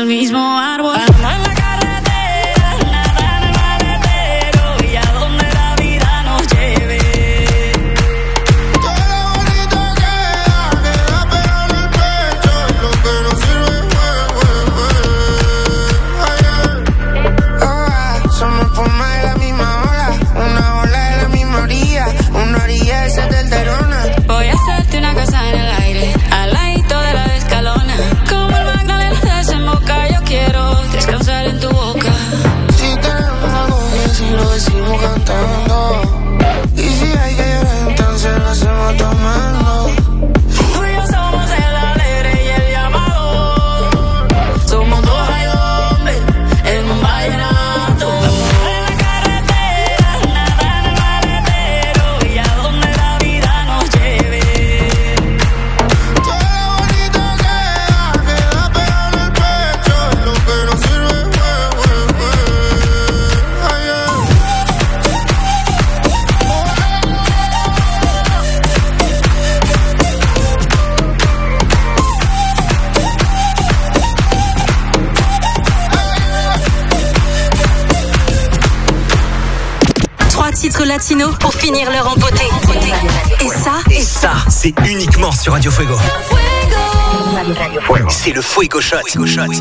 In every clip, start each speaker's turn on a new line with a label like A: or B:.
A: del mismo árbol.
B: Latino pour finir leur en beauté. Et ça,
C: c'est uniquement sur Radio Fuego. C'est le Fuego Shot. You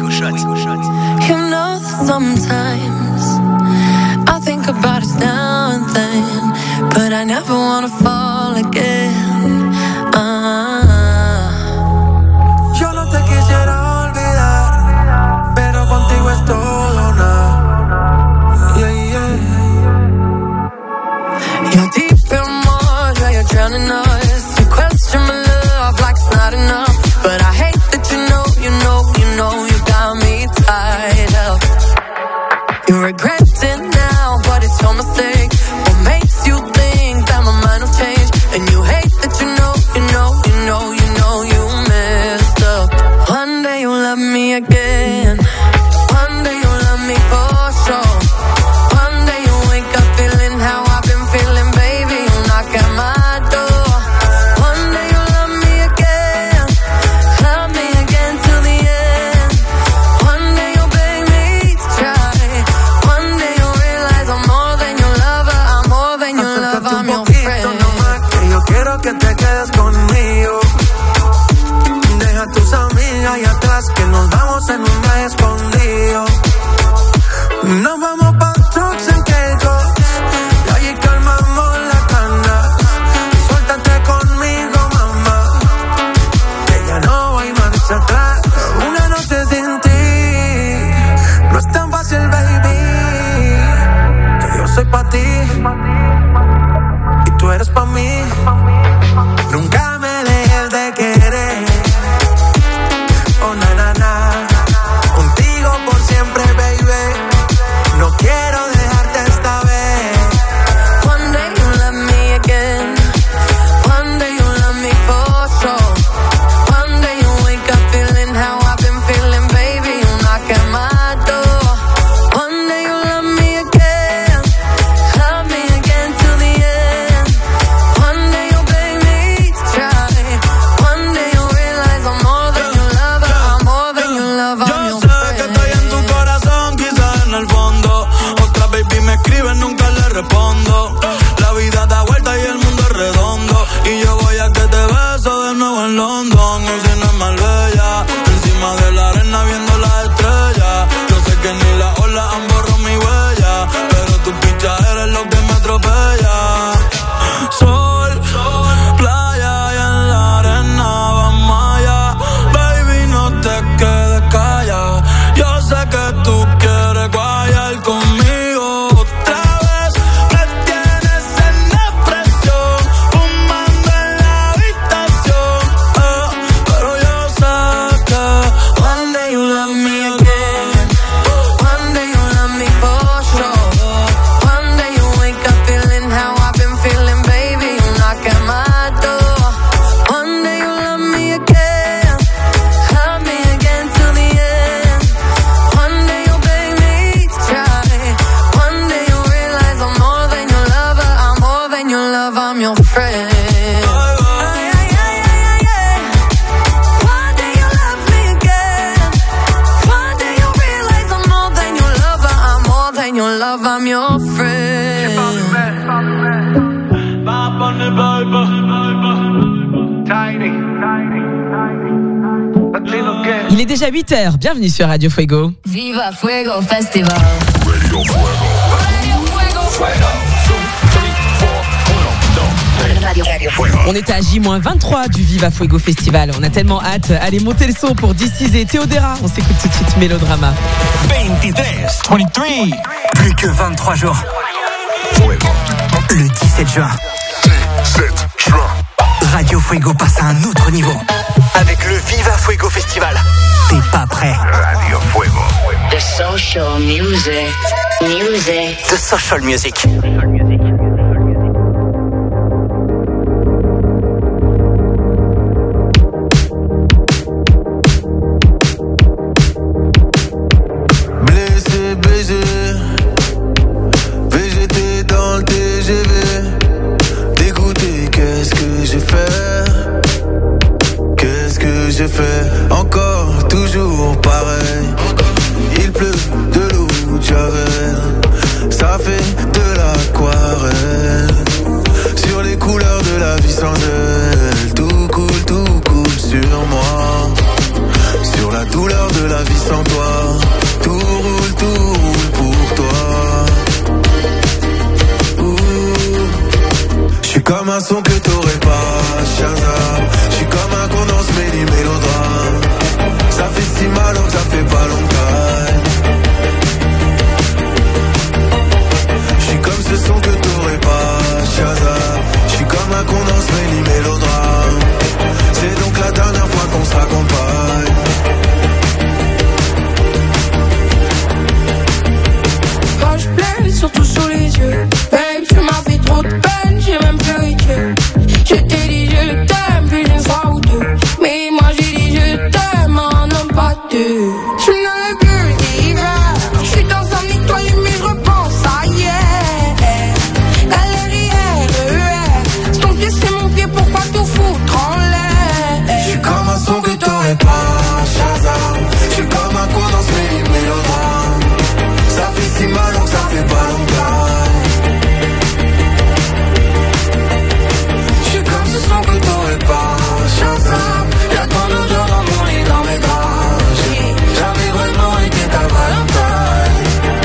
D: know, sometimes I think about us now and then, but I never wanna fall again.
E: Yo no te quisiera olvidar, pero contigo es todo nada.
D: You're deep in water, you're drowning us. You question my love like it's not enough, but I hate that you know you got me tied up. You regret it now, but it's your mistake. What makes you think that my mind will change? And you hate that you know you messed up. One day you'll love me again. One day you'll love me for sure. One day you'll wake up feeling how I've been feeling, baby. You'll knock at my door. One day you'll love me again till the end. One day you'll beg me to try. One day you'll realize I'm more than your lover. I'm more than your lover, I'm your friend.
E: Nomás que yo quiero que te quedes conmigo. Deja tus amigas ahí atrás, que nos vamos en un viaje escondido. Nos vamos pa' trucks en Caicos y allí calmamos la cana. Suéltate conmigo, mamá, que ya no hay marcha atrás. Una noche sin ti no es tan fácil, baby, que yo soy pa' ti y tú eres pa' mí. Nunca me dejes de querer. Oh, na, na, na. Contigo por siempre, baby. No quiero
D: love, I'm your friend.
A: Il est déjà 8h, bienvenue sur Radio Fuego.
D: Viva Fuego Festival.
F: Radio Fuego.
A: On est à J-23 du Viva Fuego Festival. On a tellement hâte. Allez, montez le son pour DC's et Théodéra. On s'écoute tout de suite Mélodrama.
C: 23. Plus que 23 jours. Le 17 juin. Radio Fuego passe à un autre niveau. Avec le Viva Fuego Festival. T'es pas prêt?
F: Radio Fuego.
B: The social music.
C: The social music.
E: Blessé, baisé, VGT dans le TGV. Dégoûté, qu'est-ce que j'ai fait? Qu'est-ce que j'ai fait? Encore, toujours pareil. Il pleut de l'eau de Javel. Ça fait de l'aquarelle. Sur les couleurs de la vie sans elle. Tout coule sur moi. Sur la douleur de la vie sans toi. Tout roule pour toi. J'suis comme un son que t'aurais pas, Shazam. J'suis comme un condensé mélodrame. Ça fait si mal donc ça fait pas longtemps. J'suis comme ce son que t'aurais pas, Shazam. J'suis comme un condensé mélodrame. C'est donc la dernière fois qu'on se raccompagne.
G: Surtout sous les yeux. Babe, tu m'as fait trop de peine, j'ai même pleuré Dieu. Je t'ai dit je t'aime plus d'une fois ou deux. Mais moi j'ai dit je t'aime en homme pas deux. Je n'avais plus d'hiver. Je suis dans un étoile mais je repense à hier. Galère, ton pied c'est mon pied, pourquoi tout foutre en l'air?
E: Je suis comme un son que t'aurais pas, Shazam. Je suis comme un coup dans ce mélodrame. Ça fait si mal donc ça fait pas longtemps. Je suis comme ce son que t'aurais pas, Shazam. Y'a ton odeur dans mon lit, dans mes draps. J'ai jamais vraiment été ta Valentine.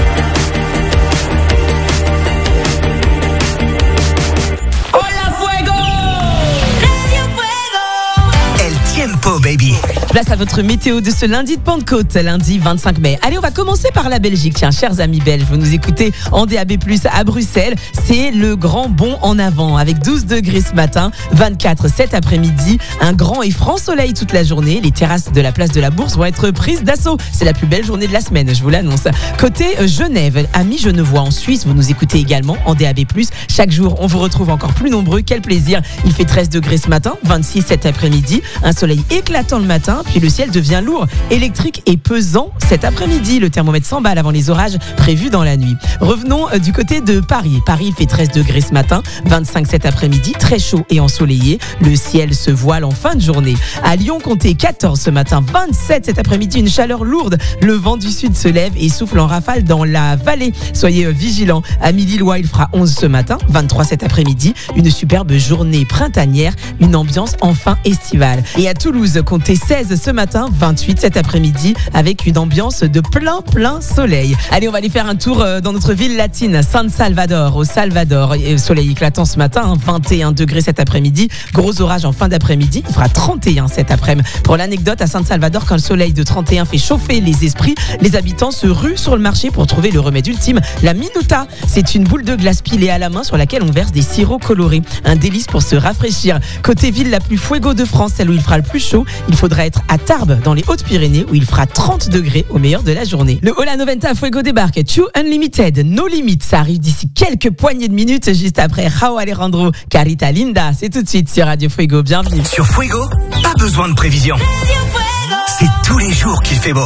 A: Hola Fuego!
B: Radio Fuego.
C: El Tiempo, baby.
A: Place à votre météo de ce lundi de Pentecôte, lundi 25 mai. Allez, on va commencer par la Belgique. Tiens, chers amis belges, vous nous écoutez en DAB+, à Bruxelles. C'est le grand bond en avant, avec 12 degrés ce matin, 24 cet après-midi. Un grand et franc soleil toute la journée. Les terrasses de la place de la Bourse vont être prises d'assaut. C'est la plus belle journée de la semaine, je vous l'annonce. Côté Genève, amis genevois en Suisse, vous nous écoutez également en DAB+. Chaque jour, on vous retrouve encore plus nombreux. Quel plaisir. Il fait 13 degrés ce matin, 26 cet après-midi. Un soleil éclatant le matin. Puis le ciel devient lourd, électrique et pesant cet après-midi. Le thermomètre s'emballe avant les orages prévus dans la nuit. Revenons du côté de Paris. Paris, il fait 13 degrés ce matin, 25 cet après-midi, très chaud et ensoleillé. Le ciel se voile en fin de journée. À Lyon, comptez 14 ce matin, 27 cet après-midi, une chaleur lourde. Le vent du sud se lève et souffle en rafale dans la vallée. Soyez vigilants. À Lillois, il fera 11 ce matin, 23 cet après-midi. Une superbe journée printanière, une ambiance enfin estivale. Et à Toulouse, comptez 16 ce matin, 28 cet après-midi, avec une ambiance de plein soleil. Allez, on va aller faire un tour dans notre ville latine, San Salvador, au Salvador. Soleil éclatant ce matin, 21 degrés cet après-midi. Gros orage en fin d'après-midi, il fera 31 cet après-midi. Pour l'anecdote, à San Salvador, quand le soleil de 31 fait chauffer les esprits, les habitants se ruent sur le marché pour trouver le remède ultime, la minuta. C'est une boule de glace pilée à la main sur laquelle on verse des sirops colorés. Un délice pour se rafraîchir. Côté ville la plus fuego de France, celle où il fera le plus chaud, il faudra être à Tarbes, dans les Hautes-Pyrénées, où il fera 30 degrés au meilleur de la journée. Le Hola 90 Fuego débarque. True Unlimited, No Limit. Ça arrive d'ici quelques poignées de minutes, juste après Rao Alejandro, Carita Linda. C'est tout de suite sur Radio Fuego. Bienvenue.
C: Sur Fuego, pas besoin de prévision. C'est tous les jours qu'il fait beau.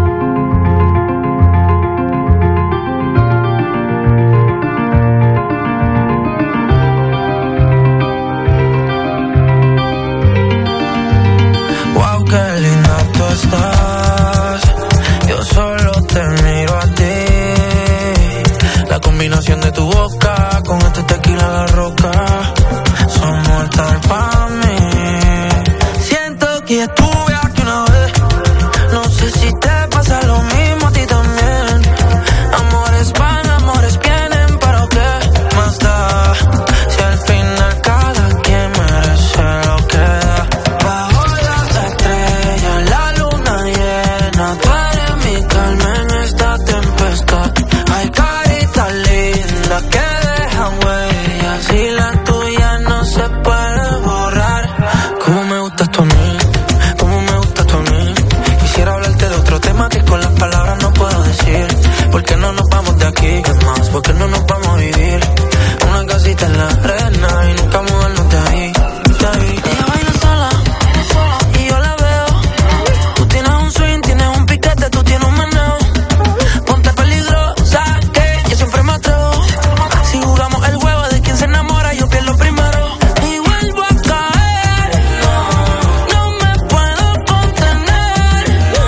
E: Qué linda tú estás. Yo solo te miro a ti. La combinación de tu boca con este tequila La Roca son mortal para mí. Siento que estuve aquí una vez. No sé si te pasa lo mismo a ti también. Amores van, amores vienen, pero ¿qué más da? Si al final cada quien merece lo que da. Bajo las estrellas, la luna llena, tú eres mi calma en esta tempestad. Hay caritas lindas que dejan huellas y la tuya no se puede borrar. Cómo me gustas tú a mí, cómo me gustas tú a mí. Quisiera hablarte de otro tema que con las palabras no puedo decir. ¿Por qué no nos vamos de aquí? ¿Qué más? ¿Por qué no nos vamos a vivir? Una casita en la arena y nunca mudarnos de ahí, de ahí. Ella baila sola y yo la veo. Tú tienes un swing, tienes un piquete, tú tienes un meneo. Ponte peligrosa que yo siempre me atrevo. Si jugamos el juego de quien se enamora, yo pierdo primero. Y vuelvo a caer, no me puedo contener.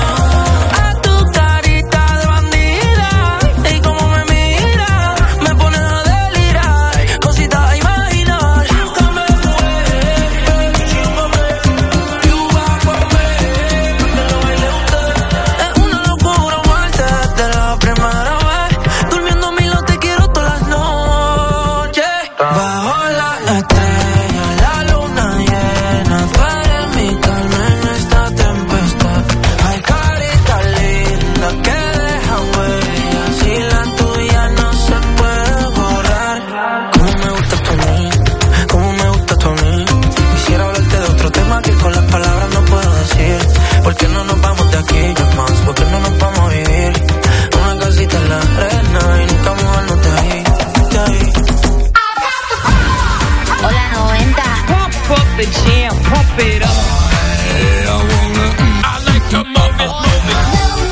E: A tu carita de bandida y como me mira, me pone a delirar. Cositas a imaginar. Chúcame, chúcame, you back for me. Que lo baile usted. Es una locura amarte desde la primera vez. Durmiendo a mi lado te quiero todas las noches. Bajo la estrella, la luna llena, tú eres mi calma en esta tempestad. Hay caritas lindas que dejan huellas y la tuya no se puede borrar. Cómo me gustas tú a mí, cómo me gustas tú a mí. Quisiera hablarte de otro tema que con las palabras no puedo decir. ¿Por qué no nos vamos de aquí? ¿Qué más? ¿Por qué no nos vamos a vivir? Una casita en la arena y nunca mudarnos de ahí, de ahí.
H: Hola 90.
I: Pump up the jam, pump it up. I like to move it, move it.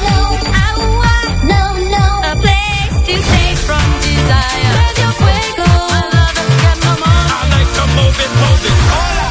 H: No, a place to stay from desire. Radio Fuego. My love has got my mind.
I: I like to move it, move it.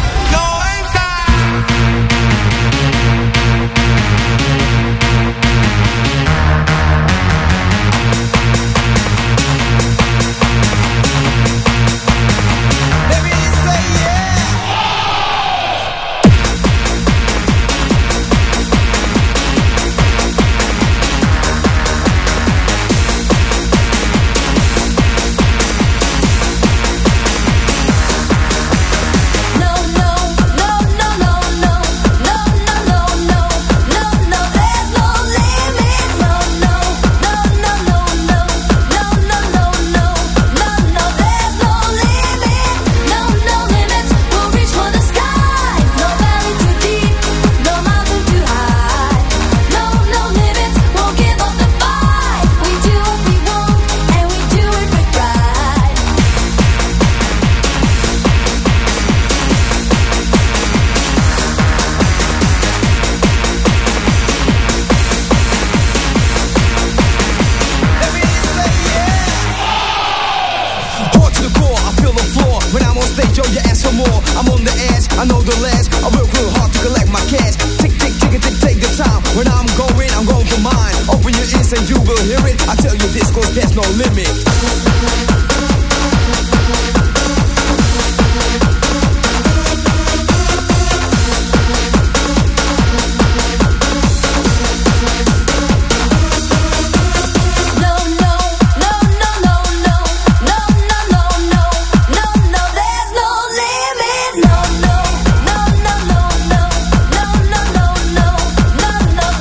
J: I'm on the edge, I know the last. I work real hard to collect my cash. Tick, tick, tick, tick, take the time. When I'm going for mine. Open your ears and you will hear it. I tell you this cause there's no limit.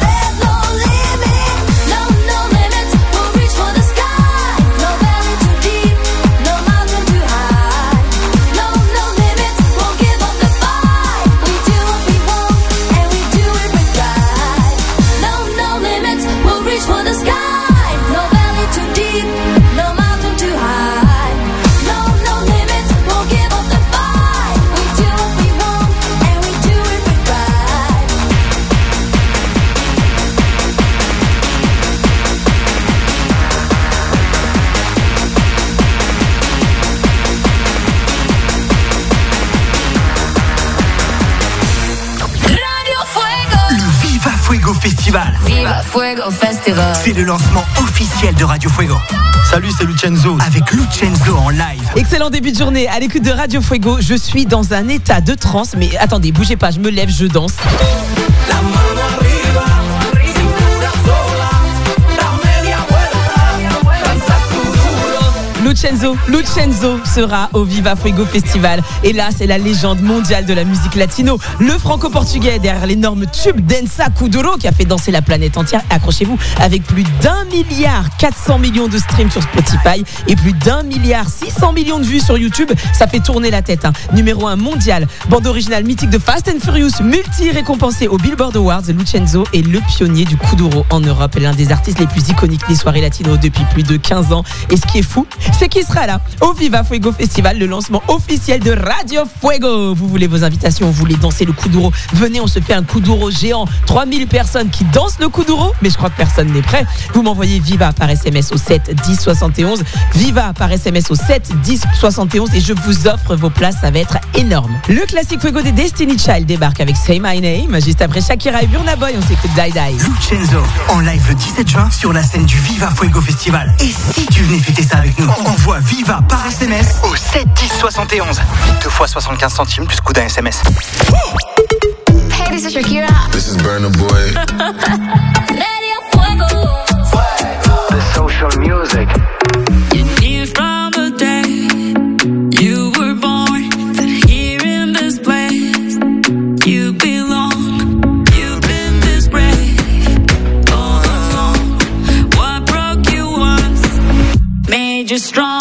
H: No limits, we'll reach for the sky. No valley too deep.
C: Festival.
D: Viva Fuego Festival.
C: C'est le lancement officiel de Radio Fuego. Salut, c'est Lucenzo. Avec Lucenzo en live.
A: Excellent début de journée à l'écoute de Radio Fuego. Je suis dans un état de transe, mais attendez, bougez pas, je me lève, je danse. Lucenzo sera au Viva Fuego Festival. Et là, c'est la légende mondiale de la musique latino. Le franco-portugais derrière l'énorme tube Dança Kuduro qui a fait danser la planète entière. Accrochez-vous, avec plus d'1,4 milliard de streams sur Spotify et plus d'1,6 milliard de vues sur YouTube. Ça fait tourner la tête. Numéro 1 mondial. Bande originale mythique de Fast and Furious, multi-récompensé au Billboard Awards. Lucenzo est le pionnier du Kuduro en Europe. L'un des artistes les plus iconiques des soirées latino depuis plus de 15 ans. Et ce qui est fou, c'est qu'il sera là au Viva Fuego Festival, le lancement officiel de Radio Fuego. Vous voulez vos invitations, vous voulez danser le Kuduro, venez, on se fait un Kuduro géant. 3000 personnes qui dansent le Kuduro, mais je crois que personne n'est prêt. Vous m'envoyez Viva par SMS au 7 10 71. Viva par SMS au 7 10 71 et je vous offre vos places, ça va être énorme. Le classique Fuego des Destiny Child débarque avec Say My Name. Juste après Shakira et Burna Boy, on s'écoute Die Die.
C: Lucenzo en live le 17 juin sur la scène du Viva Fuego Festival. Et si tu venais fêter ça avec nous, envoie Viva par SMS au 7 10 71. 2 fois 75 centimes plus coût d'un SMS.
D: Hey, this is Shakira.
F: This is Burna Boy.
D: Radio Fuego.
C: The social music.
H: You knew from the day you were born that here in this place you belong. You've been this brave all along. What broke you once made you strong.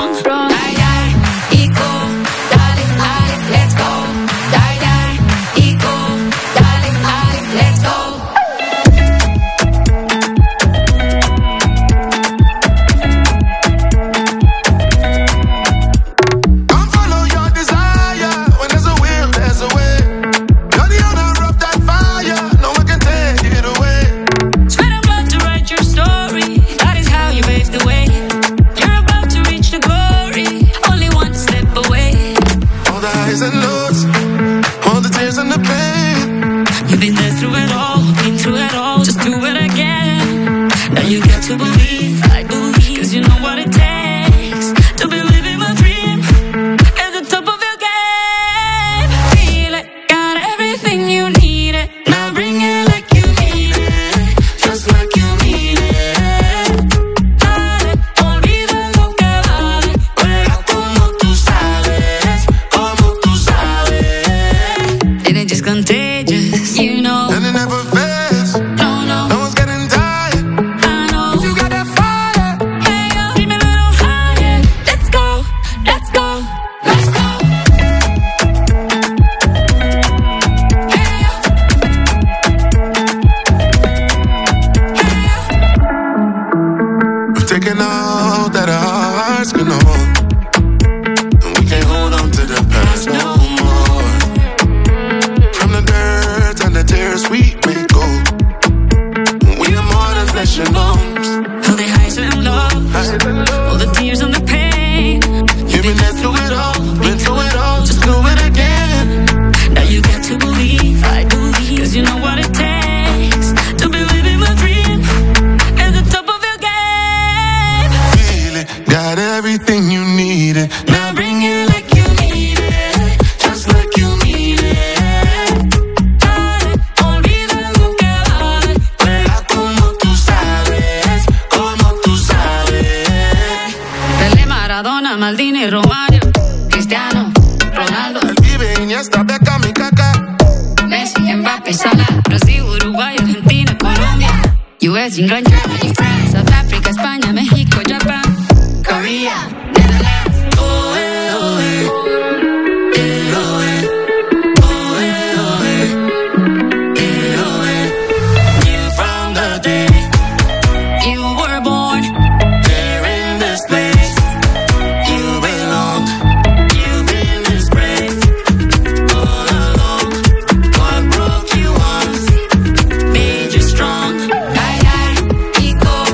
D: Iko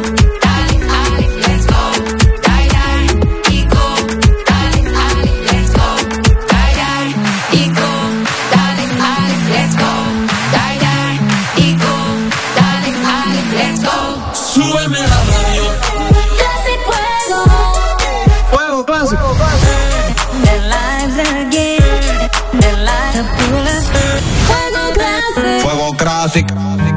I: súbeme la radio.
G: Classic Fuego.
E: Fuego clásico.
G: Their lives again. Their lives are full Fuego Classic.
E: Fuego clásico.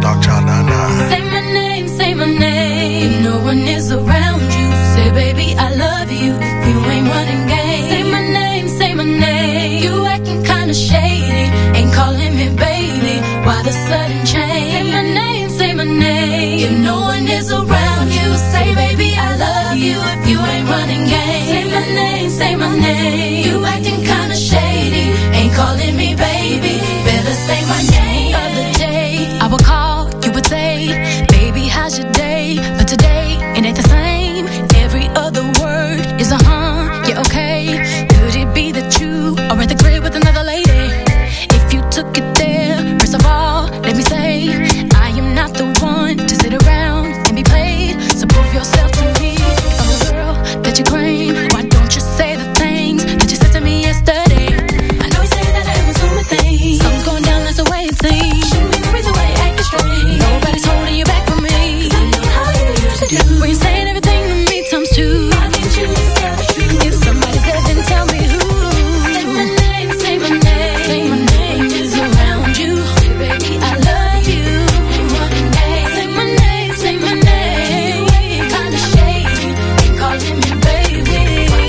G: Say my name. If no one is around you, say baby I love you. If you ain't running game, say my name. You acting kinda shady, ain't calling me baby. Why the sudden change? Say my name. If no one is around you, say baby I love you. If you ain't running game, say my name. You acting kinda shady, ain't calling me baby. Better say my name. Other day I would call, you would say, baby how's your day? But today it ain't the same. Every other word is a yeah okay. Could it be that you are at the crib with another lady? If you took it there, first of all, let me say, I am not the one to sit around and be played. So prove yourself to me. I'm the girl that you claim. Why don't you say the things that you said to me yesterday? I know you said that I was on my thing. Something's going down, that's the way it seems. Shouldn't be the reason why you're acting strange. Nobody's holding you back from me. 'Cause I know how you usually do. When you're saying everything to me times two. Why didn't you just tell the truth? If somebody's there, then tell me who. Say my name, say my name. Say my name is around you. Baby, I love you. Say my name, say my name. Kinda shady, ain't calling me baby.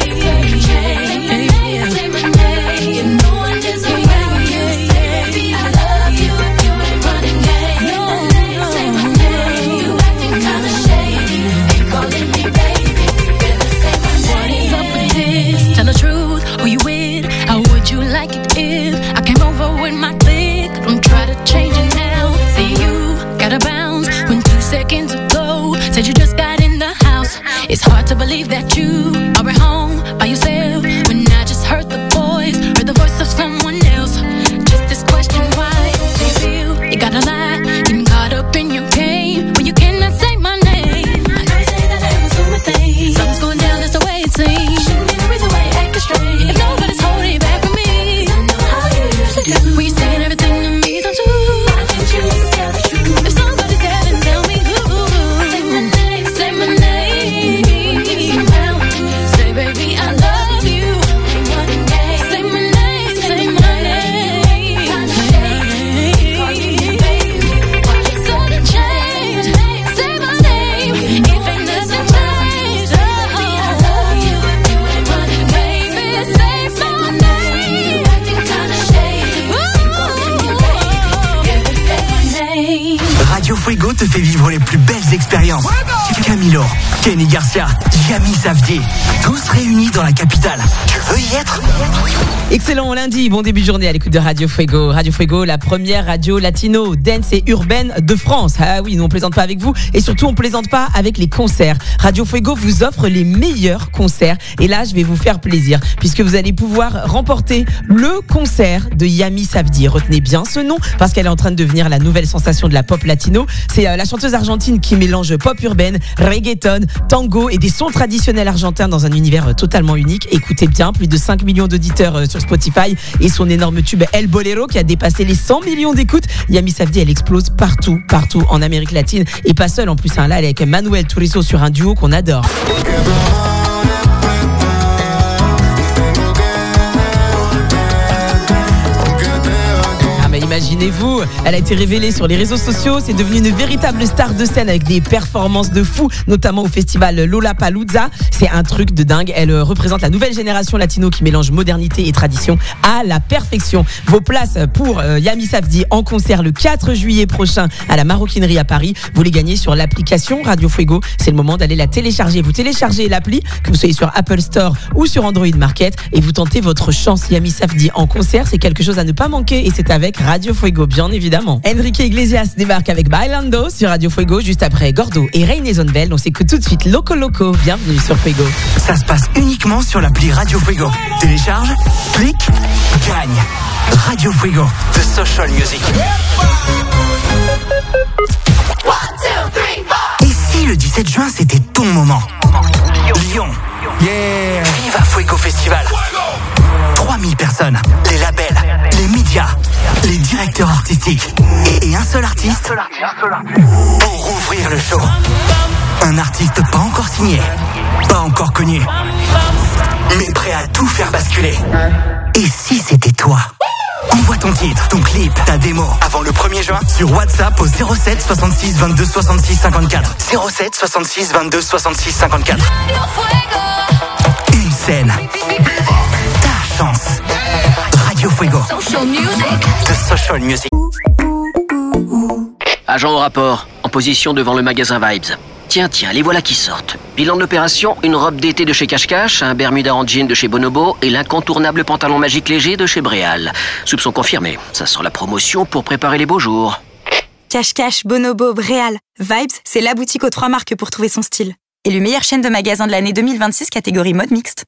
G: Say my name, say my name. If no one is around you, say baby, I love you. If you ain't running game, say my name. You acting kinda shady, ain't calling me baby. Better say my name. What is up with this? Tell the truth, who you with? How would you like it if I came over with my clique? Don't try to change it now. Say you gotta bounce when 2 seconds ago said you just got in the house. It's hard to believe that you are at home by yourself when I just heard the voice, heard the voice of someone else. Just this question, why do you feel you gotta lie? Getting caught up in your game when you cannot say my name. I know you say that I was on my thing. Something's going down, that's the way it seems. Shouldn't be the reason why you're acting strange. If nobody's holding you back from me, 'cause I know how you usually do. When you're saying everything to me, don't you? Why didn't you just tell the truth? If somebody's there, then tell me who. Say my name, say my name. Say baby I love you. Say my name, say my name. Kinda shady, calling me baby. Sudden change, say my name. If ain't nothing changed, baby I love you. If you ain't running, baby, say my name. Acting kinda shady, calling me baby. Better say my name.
C: Radio Fuego te fait vivre les plus belles expériences. Camilo, Kenny Garcia, Yami Savdier, tous réunis dans la capitale. Tu veux y être?
A: Excellent lundi, bon début de journée à l'écoute de Radio Fuego. Radio Fuego, la première radio latino, dance et urbaine de France. Ah oui, nous on plaisante pas avec vous et surtout on plaisante pas avec les concerts. Radio Fuego vous offre les meilleurs concerts et là je vais vous faire plaisir puisque vous allez pouvoir remporter le concert de Yami Savdier. Retenez bien ce nom parce qu'elle est en train de devenir la nouvelle sensation de la pop latino. C'est la chanteuse argentine qui mélange pop urbaine, reggaeton, tango et des sons traditionnels argentins dans un univers totalement unique. Écoutez bien, plus de 5 millions d'auditeurs sur Spotify et son énorme tube El Bolero qui a dépassé les 100 millions d'écoutes. Yami Savdier, elle explose partout en Amérique latine et pas seule en plus. Là, elle est avec Manuel Turizo sur un duo qu'on adore. Imaginez-vous, elle a été révélée sur les réseaux sociaux, c'est devenu une véritable star de scène avec des performances de fou, notamment au festival Lollapalooza. C'est un truc de dingue, elle représente la nouvelle génération latino qui mélange modernité et tradition à la perfection. Vos places pour Yami Savdier en concert le 4 juillet prochain à la Maroquinerie à Paris, vous les gagnez sur l'application Radio Fuego. C'est le moment d'aller la télécharger. Vous téléchargez l'appli, que vous soyez sur Apple Store ou sur Android Market et vous tentez votre chance. Yami Savdier en concert, c'est quelque chose à ne pas manquer et c'est avec Radio Fuego, bien évidemment. Enrique Iglesias débarque avec Bailando sur Radio Fuego juste après Gordo et Reine Zonvel. On s'écoute tout de suite Loco Loco. Bienvenue sur Fuego.
C: Ça se passe uniquement sur l'appli Radio Fuego. Télécharge, clique, gagne. Radio Fuego, the social music.
G: 1, 2, 3, 4.
C: Et si le 17 juin c'était ton moment? Lyon. Yeah. Viva Fuego Festival. 3000 personnes, les labels, les médias, les directeurs artistiques et un seul artiste pour ouvrir le show. Un artiste pas encore signé, pas encore connu, mais prêt à tout faire basculer. Et si c'était toi? Envoie ton titre, ton clip, ta démo avant le 1er juin sur WhatsApp au 07 66 22 66 54. 07 66 22 66 54. Une scène. Ta chance. Radio Fuego. The Social Music.
K: Agent au rapport, en position devant le magasin Vibes. Tiens, les voilà qui sortent. Bilan de l'opération, une robe d'été de chez Cache Cache, un Bermuda en jean de chez Bonobo et l'incontournable pantalon magique léger de chez Bréal. Soupçon confirmé, ça sent la promotion pour préparer les beaux jours.
L: Cache Cache, Bonobo, Bréal. Vibes, c'est la boutique aux 3 marques pour trouver son style. Élu meilleure chaîne de magasins de l'année 2026, catégorie mode mixte.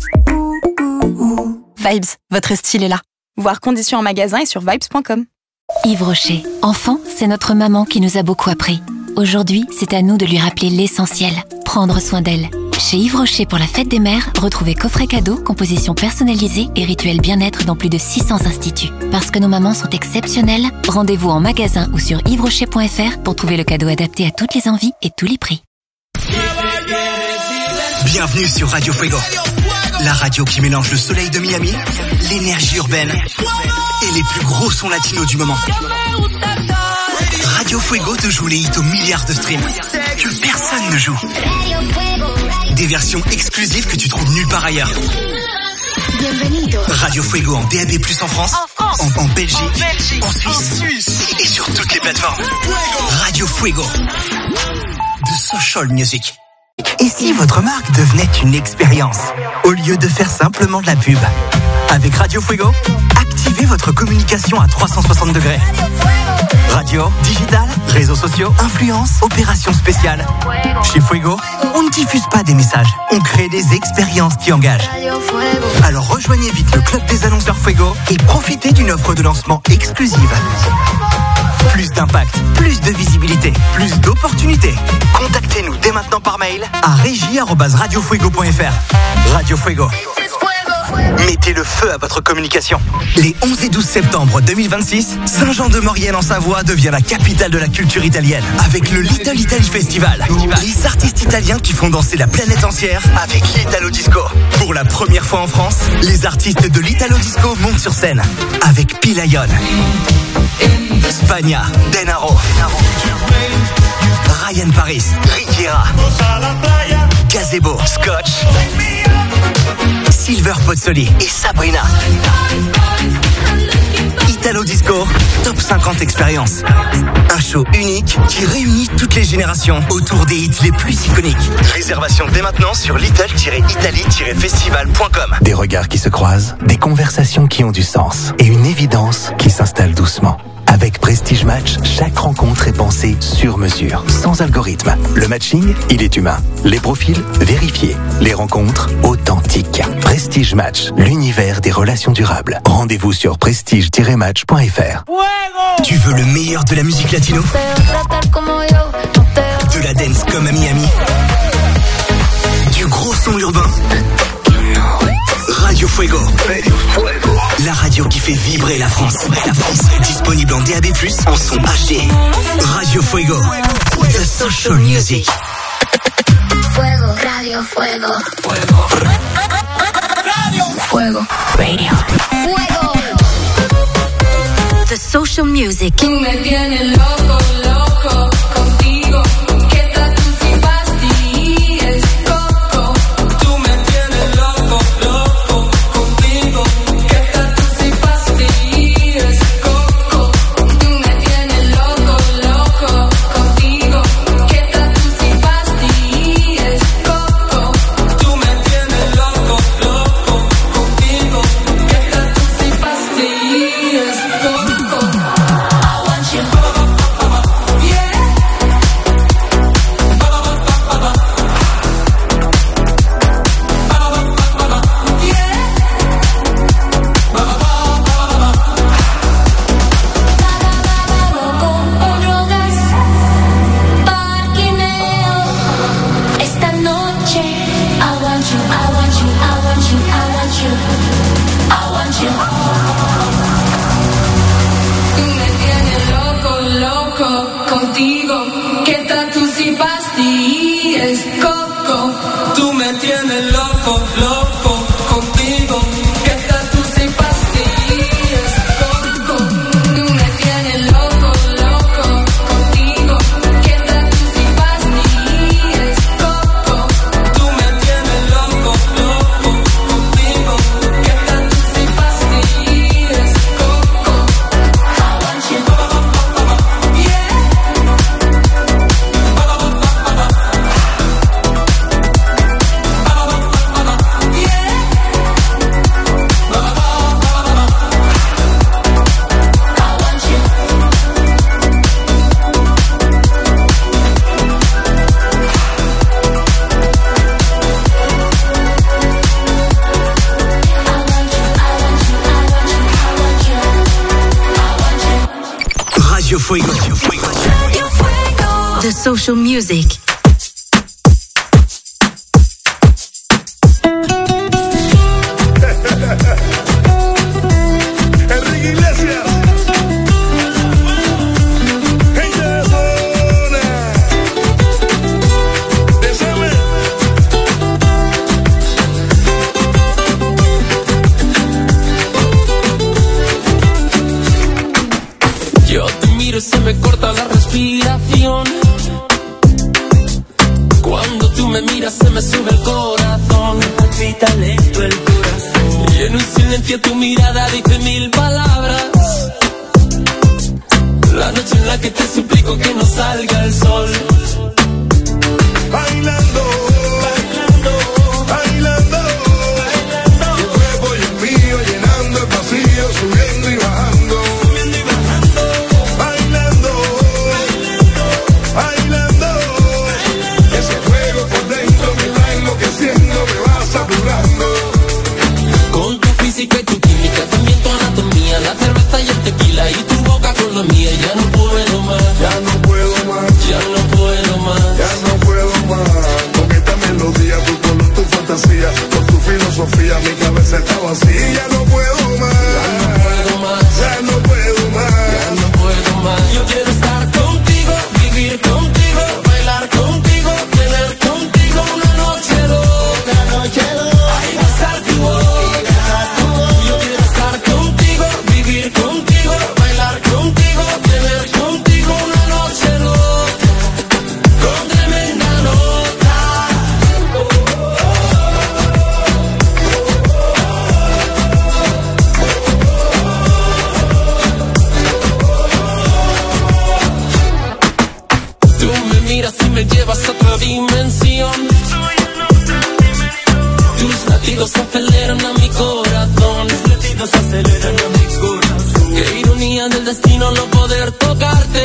L: Vibes, votre style est là. Voir conditions en magasin et sur vibes.com.
M: Yves Rocher. Enfant, c'est notre maman qui nous a beaucoup appris. Aujourd'hui, c'est à nous de lui rappeler l'essentiel, prendre soin d'elle. Chez Yves Rocher pour la fête des mères, retrouvez coffret cadeau, composition personnalisée et rituel bien-être dans plus de 600 instituts. Parce que nos mamans sont exceptionnelles, rendez-vous en magasin ou sur yvesrocher.fr pour trouver le cadeau adapté à toutes les envies et tous les prix.
C: Bienvenue sur Radio Fuego, la radio qui mélange le soleil de Miami, l'énergie urbaine et les plus gros sons latinos du moment. Radio Fuego te joue les hits aux milliards de streams que personne ne joue. Des versions exclusives que tu trouves nulle part ailleurs. Radio Fuego en DAB+ en France, en Belgique, en Suisse et sur toutes les plateformes. Radio Fuego, The Social Music. Et si votre marque devenait une expérience, au lieu de faire simplement de la pub? Avec Radio Fuego, activez votre communication à 360 degrés. Radio, digital, réseaux sociaux, influence, opérations spéciales. Chez Fuego, on ne diffuse pas des messages, on crée des expériences qui engagent. Alors rejoignez vite le club des annonceurs Fuego et profitez d'une offre de lancement exclusive. Plus d'impact, plus de visibilité, plus d'opportunités. Contactez-nous dès maintenant par mail à régie@radiofuego.fr. Radio Fuego. Mettez le feu à votre communication. Les 11 et 12 septembre 2026, Saint-Jean-de-Maurienne en Savoie devient la capitale de la culture italienne avec le Little Italy Festival. Les artistes italiens qui font danser la planète entière avec l'Italo Disco. Pour la première fois en France, les artistes de l'Italo Disco montent sur scène avec Pilayon, Spagna, Denaro, Ryan Paris, Riviera, Gazebo, Scotch, Silver Pozzoli et Sabrina. Italo Disco, top 50 expérience. Un show unique qui réunit toutes les générations autour des hits les plus iconiques. Réservation dès maintenant sur little-italy-festival.com.
N: Des regards qui se croisent, des conversations qui ont du sens et une évidence qui s'installe doucement. Avec Prestige Match, chaque rencontre est pensée sur mesure, sans algorithme. Le matching, il est humain. Les profils, vérifiés. Les rencontres, authentiques. Prestige Match, l'univers des relations durables. Rendez-vous sur prestige-match.fr.
C: Tu veux le meilleur de la musique latino? De la dance comme à Miami? Du gros son urbain? Radio Fuego. La radio qui fait vibrer la France. Disponible en DAB+, en son HD. Radio Fuego. The Social Music.
O: Fuego, Radio Fuego. Radio Fuego. Radio Fuego. The Social Music.
G: Tú me tienes loco, loco contigo. ¿Qué tal tú si pastillas, coco? Tú me tienes loco, loco contigo. ¿Qué tal tú si pastillas, coco? Tú me tienes loco, loco contigo. ¿Qué tal tú si pastillas, coco? Tú me tienes loco, loco contigo. ¿Qué tal tú si pastillas, coco? I want you, yeah.
O: social music.
P: Enrique Iglesias. Gente de zona. Bésame.
Q: Yo te miro y se me corta la respiración. Cuando tú me miras se me sube el corazón. Me palpita lento el corazón. Y en un silencio tu mirada dice 1000 palabras. La noche en la que te suplico que no salga el sol.
P: Bailando, bailando, bailando, bailando. Tu cuerpo y el mío llenando el vacío, subiendo y bajando. Subiendo y bajando. Bailando, bailando, bailando. Ese fuego por dentro me va enloqueciendo, me va saturando.
Q: Con tu física y tu química, también tu anatomía, la cerveza y el tequila y tu boca con la mía. Ya no puedo más,
P: ya no puedo más,
Q: ya no puedo más,
P: ya no puedo más. Con esta melodía, tu color, tu fantasía, con tu filosofía, mi cabeza está vacía. Ya no puedo más,
Q: ya no puedo más,
P: ya no puedo más,
Q: ya no puedo más. Yo quiero estar contigo, vivir contigo, bailar contigo, tener contigo una noche loca, ay, besar tu boca. Yo quiero estar contigo, vivir contigo, bailar contigo, tener contigo una noche loca, con tremenda nota. Tú me miras y me llevas a otra dimensión. Tus latidos aceleran a mi corazón. Tus latidos aceleran a mi corazón. Qué ironía del destino no poder tocarte,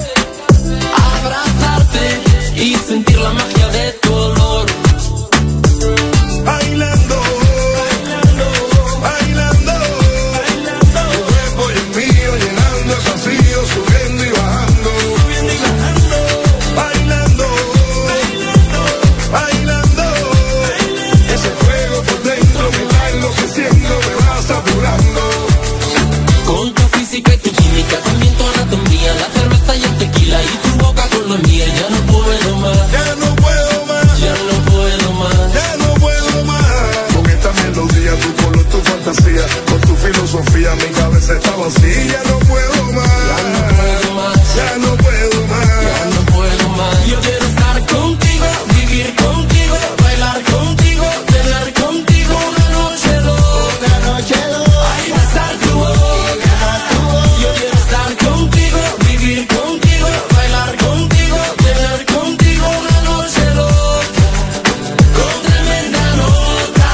Q: abrazarte y sentir la magia de tu olor.
P: bailando, bailando, bailando, bailando. Tu cuerpo y el mío llenando el vacío, subiendo y bajando, subiendo y bajando. Bailando, bailando, bailando. Ese fuego por dentro me va enloqueciendo, me va saturando.
Q: Con tu física y tu química, también tu anatomía, la cerveza y el tequila y tu boca con la mía. Ya no puedo más,
P: Ya no puedo más,
Q: ya no puedo más.
P: ya no puedo más. Con esta melodía, tu color, tu fantasía, con tu filosofía, mi cabeza está vacía. Ya no puedo más,
Q: Ya no puedo más,
P: ya no puedo más.
Q: ya no puedo más. Yo quiero estar contigo, vivir contigo, bailar contigo, tener contigo una noche loca, ay, besar tu boca. Yo quiero estar contigo, vivir contigo, bailar contigo, tener contigo una noche loca, con tremenda nota.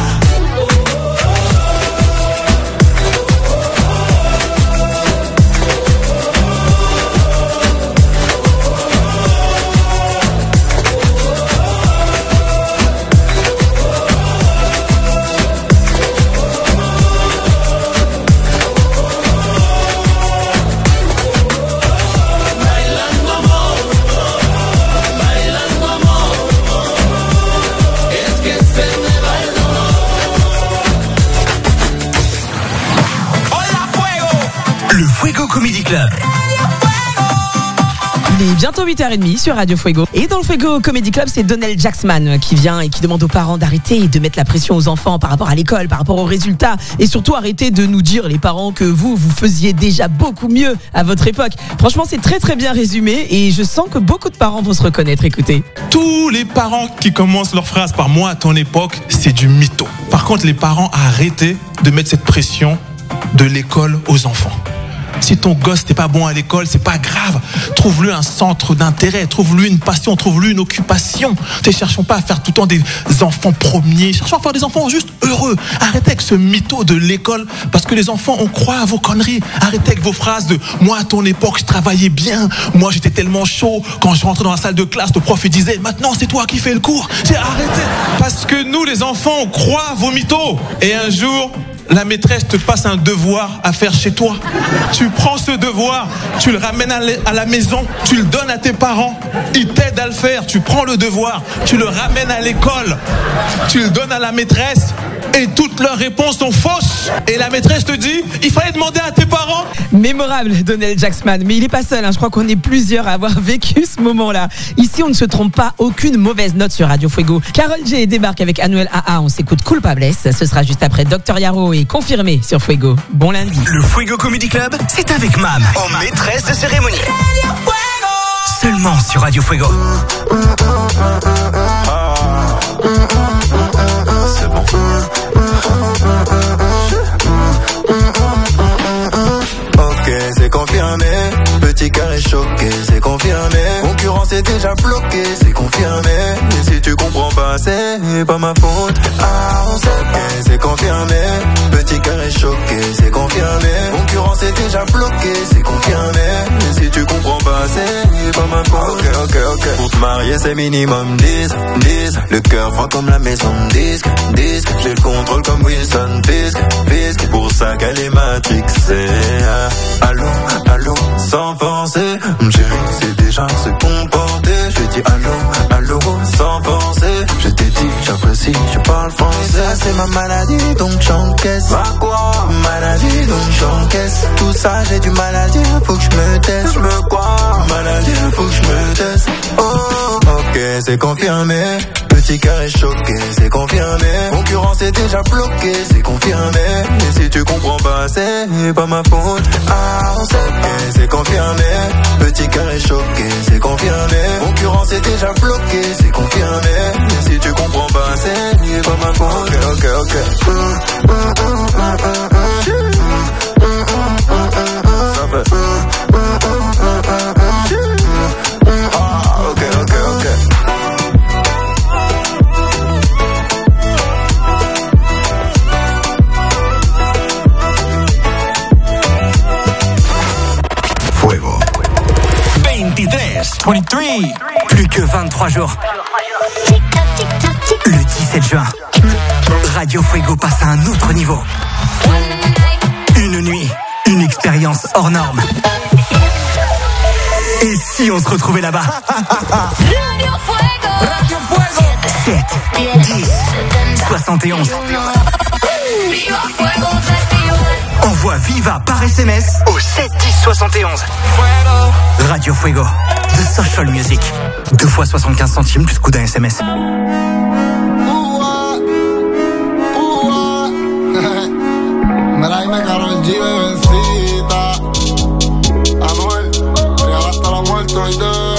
Q: Bailando amor, es que se me va el dolor.
C: Hola Fuego. Le Fuego Comedy Club.
A: Il est bientôt 8h30 sur Radio Fuego. Et dans le Fuego Comedy Club, c'est Donnell Jacksman qui vient et qui demande aux parents d'arrêter de mettre la pression aux enfants par rapport à l'école, par rapport aux résultats. Et surtout, arrêter de nous dire, les parents, que vous faisiez déjà beaucoup mieux à votre époque. Franchement, c'est très très bien résumé et je sens que beaucoup de parents vont se reconnaître. Écoutez.
R: Tous les parents qui commencent leur phrase par « moi à ton époque », c'est du mytho. Par contre, les parents, arrêtez de mettre cette pression de l'école aux enfants. Si ton gosse n'est pas bon à l'école, c'est pas grave. Trouve-lui un centre d'intérêt, trouve-lui une passion, trouve-lui une occupation. Ne cherchons pas à faire tout le temps des enfants premiers, cherchons à faire des enfants juste heureux. Arrêtez avec ce mytho de l'école, parce que les enfants, on croit à vos conneries. Arrêtez avec vos phrases de « moi à ton époque, je travaillais bien, moi j'étais tellement chaud, quand je rentrais dans la salle de classe, le prof il disait « maintenant c'est toi qui fais le cours ». Arrêtez, parce que nous les enfants, on croit à vos mythos. Et un jour, la maîtresse te passe un devoir à faire chez toi. Tu prends ce devoir, tu le ramènes à la maison, tu le donnes à tes parents, ils t'aident à le faire, tu prends le devoir, tu le ramènes à l'école, tu le donnes à la maîtresse et toutes leurs réponses sont fausses. Et la maîtresse te dit, il fallait demander à tes parents.
A: Mémorable, Donald Jacksman. Mais il n'est pas seul, hein. Je crois qu'on est plusieurs à avoir vécu ce moment-là. Ici, on ne se trompe pas, aucune mauvaise note sur Radio Fuego. Karol G débarque avec Anuel AA. On s'écoute Culpables. Ce sera juste après Dr Yaro et confirmé sur Fuego. Bon lundi.
C: Le Fuego Comedy Club, c'est avec Mam, en maîtresse de cérémonie. Seulement sur Radio Fuego. C'est bon.
S: Ok, c'est confirmé. Petit cœur est choqué, c'est confirmé. Concurrence est déjà bloqué, c'est confirmé. Et si tu comprends pas, c'est pas ma faute. Ah, on sait pas, c'est confirmé. Petit cœur est choqué, c'est confirmé. Concurrence est déjà bloqué, c'est confirmé. Et si tu comprends pas, c'est pas ma faute. Ok. Pour te marier, c'est minimum 10. Le cœur froid comme la maison de disque. J'ai le contrôle comme Wilson Fisk. Pour ça qu'elle est matrixée. Allô, sans forcer. Chérie, c'est déjà se comporter. Je dis allô, sans forcer. Je t'ai dit, j'apprécie, je parle français. Ça, c'est ma maladie, donc j'encaisse. Ma quoi? Maladie, donc j'encaisse. Tout ça, j'ai du mal à dire, faut que je me teste. Je me crois, maladie, faut que je me teste. Oh, ok, c'est confirmé. Petit cœur est choqué, c'est confirmé. Concurrence est déjà bloqué, c'est confirmé. Et si tu comprends pas, c'est pas ma faute. Ah, on sait pas, c'est confirmé. Petit cœur est choqué, c'est confirmé. Concurrence est déjà bloqué, c'est confirmé. Et si tu comprends pas, c'est pas ma faute. Ok. Ça fait. Ok.
C: Fuego. 23. Plus que 23 jours. Le 17 juin, Radio Fuego passe à un autre niveau. Une nuit, une expérience hors norme. Et si on se retrouvait là-bas?
Q: Radio Fuego.
C: 7, 10, 71. Envoie Viva par SMS au 7 10 71. Radio Fuego, The Social Music. 2 fois 75 centimes plus coût d'un SMS.
P: Mira, dime Karol G, bebecita. Anuel, regalaste la muerte hoy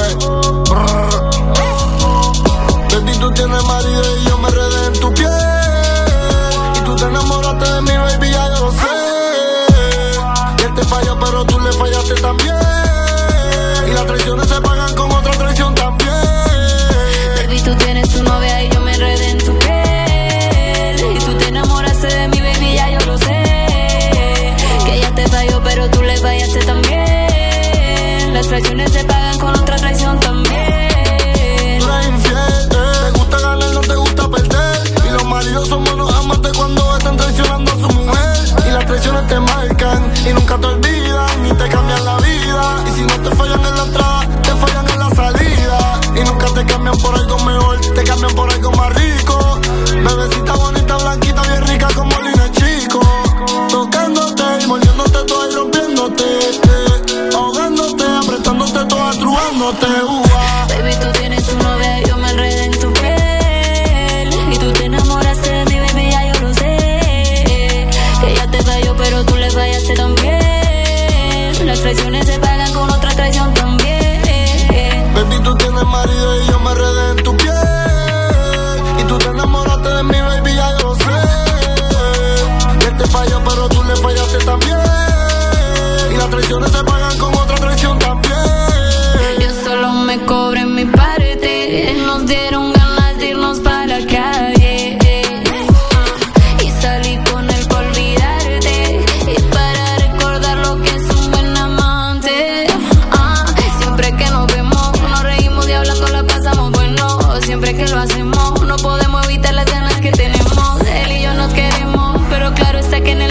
P: Baby, tú tienes marido y yo me redé en tu piel. Y tú te enamoraste de mi baby, ya yo lo sé. Y él te falló, pero tú le fallaste también. Y las traiciones se pagan con otra traición también.
T: Baby, tú tienes tu novia y yo me redé en tu piel. Y tú te enamoraste de mi baby, ya yo lo sé. Que ella te falló, pero tú le fallaste también. Las traiciones se pagan con otra traición también.
P: Tú eres infiel, te gusta ganar, no te gusta perder. Y los maridos son buenos amantes cuando están traicionando a su mujer. Y las traiciones te marcan y nunca te olvidan, ni te cambian la vida. Y si no te fallan en la entrada, te fallan en la salida. Y nunca te cambian por algo mejor, te cambian por algo más rico. Bebecita bonita, blanquita, bien rica como Lina Chico. Tocándote y mordiéndote toda y rompiéndote. Ahogándote, apretándote toda, trubándote.
T: Baby, tú tienes tu novia y yo me enredé en tu piel. Y tú te enamoraste de mi baby, ya yo lo sé. Que ella te falló, pero tú le fallaste también. Las traiciones se pagan con otra traición también.
P: Baby, tú tienes marido y yo me enredé en tu piel. Y tú te enamoraste de mi baby, ya yo lo sé. Que él te falló, pero tú le fallaste también. Y las traiciones se pagan con otra traición también.
T: Yo solo me cobré mi parte. Nos dieron ganas de irnos para la calle. Y salí con él por olvidarte. Y para recordar lo que es un buen amante. Siempre que nos vemos, nos reímos y hablando la pasamos bueno. Siempre que lo hacemos, no podemos evitar las ganas que tenemos. Él y yo nos queremos, pero claro está que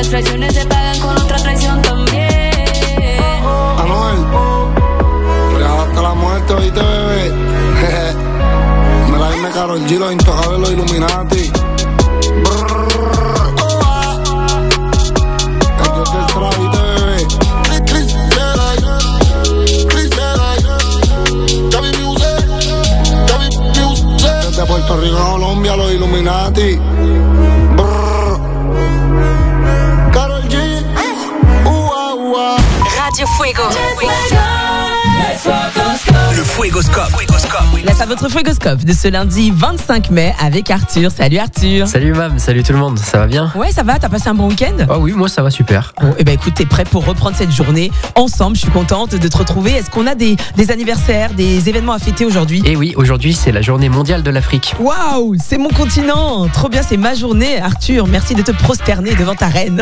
T: Las traiciones se pagan con otra traición también.
P: Anuel, hasta la muerte, oíste, bebé. Me la dime Karol G, los intocables, los Illuminati. El dios del trap, oíste, bebé. Desde Puerto Rico a Colombia, los Illuminati. Karol G,
B: Radio Fuego.
C: Le Fuegoscope.
A: Place à votre Fuegoscope de ce lundi 25 mai avec Arthur. Salut Arthur.
U: Salut Mam, salut tout le monde, ça va bien?
A: Ouais, ça va, t'as passé un bon week-end?
U: Ah oui, moi ça va super.
A: Bon, et ben écoute, t'es prêt pour reprendre cette journée ensemble. Je suis contente de te retrouver. Est-ce qu'on a des anniversaires, des événements à fêter aujourd'hui?
U: Et oui, aujourd'hui c'est la journée mondiale de l'Afrique.
A: Waouh, c'est mon continent. Trop bien, c'est ma journée. Arthur, merci de te prosterner devant ta reine.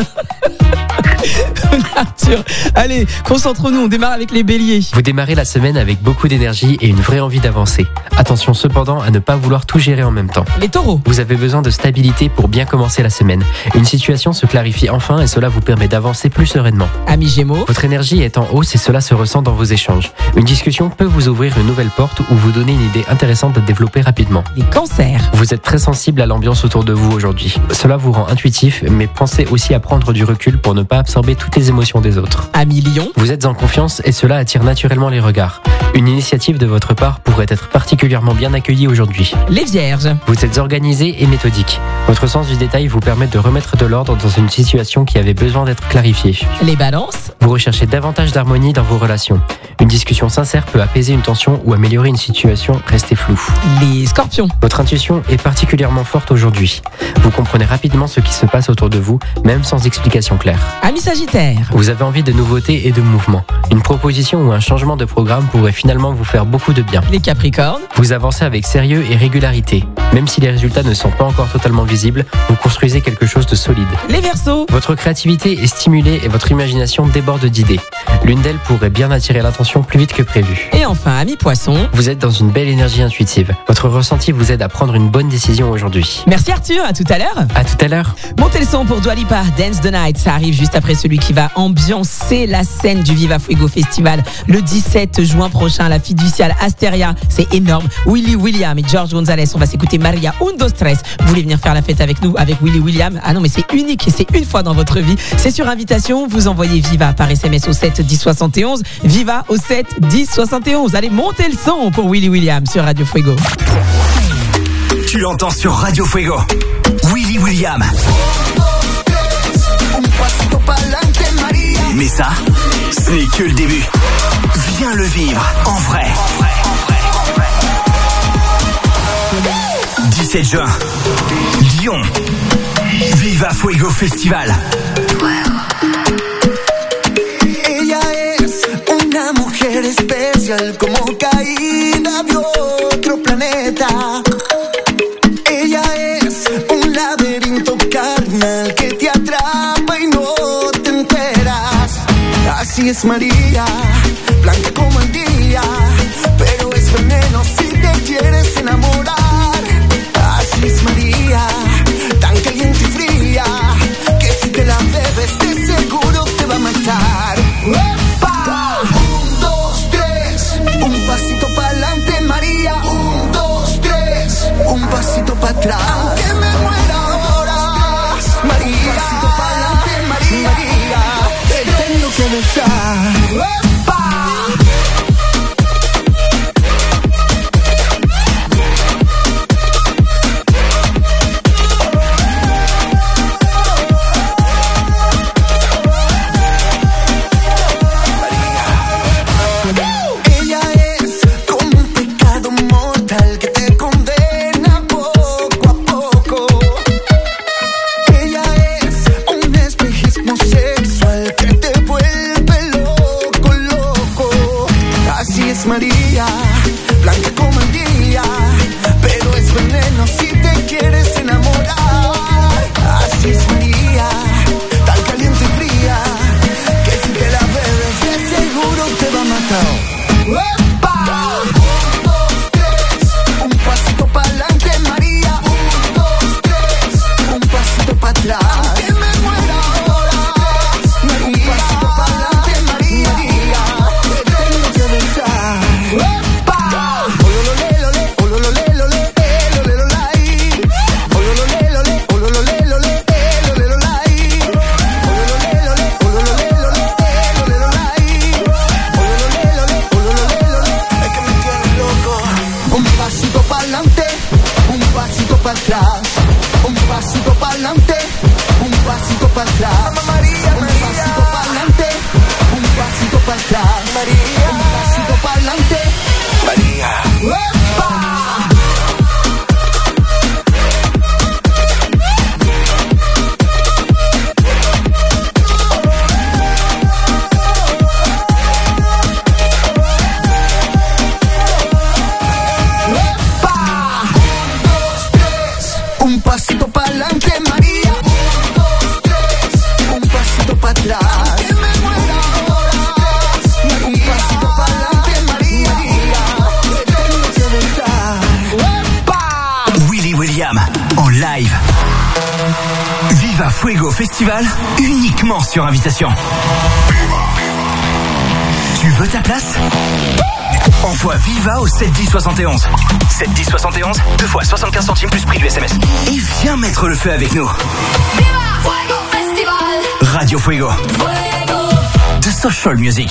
A: Arthur, allez, concentrons-nous, on démarre avec les béliers.
U: Vous démarrez la semaine avec beaucoup d'énergie et une vraie envie d'avancer. Attention cependant à ne pas vouloir tout gérer en même temps.
A: Les taureaux.
U: Vous avez besoin de stabilité pour bien commencer la semaine. Une situation se clarifie enfin et cela vous permet d'avancer plus sereinement.
A: Amis Gémeaux.
U: Votre énergie est en hausse et cela se ressent dans vos échanges. Une discussion peut vous ouvrir une nouvelle porte ou vous donner une idée intéressante à développer rapidement.
A: Les cancers.
U: Vous êtes très sensible à l'ambiance autour de vous aujourd'hui. Cela vous rend intuitif, mais pensez aussi à prendre du recul pour ne pas absorber toutes les émotions des autres.
A: Amis Lion.
U: Vous êtes en confiance et cela attire naturellement les regards. Une initiative de votre part pourrait être particulièrement bien accueillie aujourd'hui.
A: Les Vierges.
U: Vous êtes organisé et méthodique. Votre sens du détail vous permet de remettre de l'ordre dans une situation qui avait besoin d'être clarifiée.
A: Les Balances.
U: Vous recherchez davantage d'harmonie dans vos relations. Une discussion sincère peut apaiser une tension ou améliorer une situation restée floue.
A: Les Scorpions.
U: Votre intuition est particulièrement forte aujourd'hui. Vous comprenez rapidement ce qui se passe autour de vous, même sans explication claire.
A: Amis Sagittaires.
U: Vous avez envie de nouveautés et de mouvements. Une proposition ou un changement de programme pourrait finalement vous faire beaucoup de bien.
A: Les Capricornes.
U: Vous avancez avec sérieux et régularité. Même si les résultats ne sont pas encore totalement visibles, vous construisez quelque chose de solide.
A: Les Verseaux.
U: Votre créativité est stimulée et votre imagination déborde d'idées. L'une d'elles pourrait bien attirer l'attention plus vite que prévu.
A: Et enfin, amis Poissons.
U: Vous êtes dans une belle énergie intuitive. Votre ressenti vous aide à prendre une bonne décision aujourd'hui.
A: Merci Arthur, à tout à l'heure.
U: À tout à l'heure.
A: Montez le son pour Dua Lipa, Dance the Night. Ça arrive juste après celui qui va ambiancer la scène du Viva Fuego Festival le 17 juin prochain à la Fiducial Asteria. C'est énorme. Willy William et George Gonzalez. On va s'écouter Maria Undo Stress. Vous voulez venir faire la fête avec nous, avec Willy William? Ah non, mais c'est unique et c'est une fois dans votre vie. C'est sur invitation. Vous envoyez Viva par SMS au 7 10 71. Viva au 7 10 71. Allez, montez le son pour Willy William sur Radio Fuego.
C: Tu l'entends sur Radio Fuego. Willy William. Mais ça, ce n'est que le début. Viens le vivre en vrai. 17 juin, Lyon. Viva Fuego Festival.
E: Ella es una mujer especial, como caída de otro planeta. Ella es un laberinto carnal que te atrapa y no te enteras. Así es María, blanca como el día, pero es veneno si te quieres enamorar. Así es María, tan caliente y fría, que si te la bebes de seguro te va a matar. ¡Epa! 1, 2, 3, un pasito pa'lante María. 1, 2, 3, un pasito para atrás. Aunque me muera ahora, María. Un pasito pa'lante María, te tengo que besar. para atrás, un pasito para adelante, un pasito para atrás, María, un pasito para adelante, un pasito para atrás, María, un pasito para adelante, María. ¡Epa! Un pasito para adelante, María. 1, 2, 3. Un pasito para atrás. Que me muera ahora. Un pasito para adelante, María. Te tengo que besar.
C: Willy William en live. Viva Fuego Festival uniquement sur invitation. Tu veux ta place? Envoie Viva au 71071. 71071, 2 fois 75 centimes plus prix du SMS. Et viens mettre le feu avec nous.
O: Viva Fuego Festival.
C: Radio Fuego.
O: Fuego.
C: The Social Music.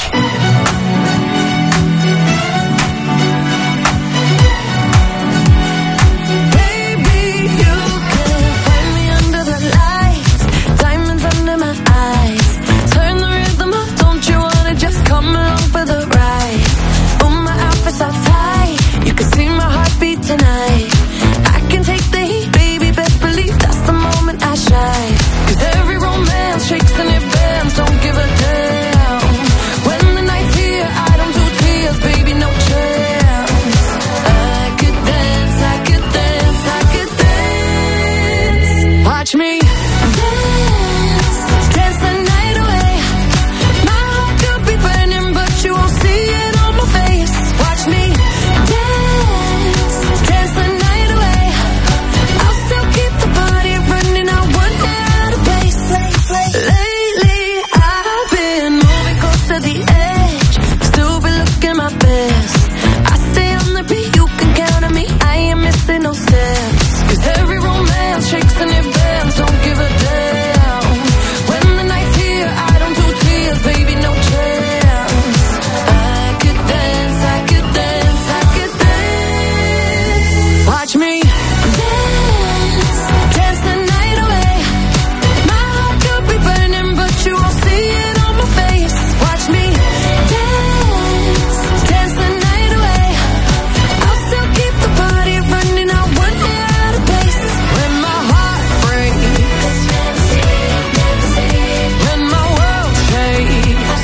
G: Baby, you can find me under the lights, diamonds under my eyes. Turn the rhythm up, don't you wanna just come along for the ride? Oh, my outfit's all tight, you can see my heartbeat tonight. I can take the heat, baby, best believe that's the moment I shine. 'Cause every romance shakes and it bends, don't give a damn. When the night's here, I don't do tears, baby, no chance. I could dance, I could dance, I could dance. Watch me dance, dance the night away. My heart could be burning, but you won't see it on my face. Watch me dance, dance the night away. I'll still keep the party running, I won't get out of pace. Lately, I've been moving close to the edge, still be looking my best. I stay on the beat, you can count on me, I ain't missing no steps. 'Cause every romance shakes and it bends, don't give a damn. When the night's here, I don't do tears, baby, no chance. I could dance, I could dance, I could dance. Watch me dance, dance the night away. My heart could be burning, but you won't see it on my face. Watch me dance, dance the night away. I'll still keep the party running, I won't get out of pace. When my heart breaks, when my world shakes,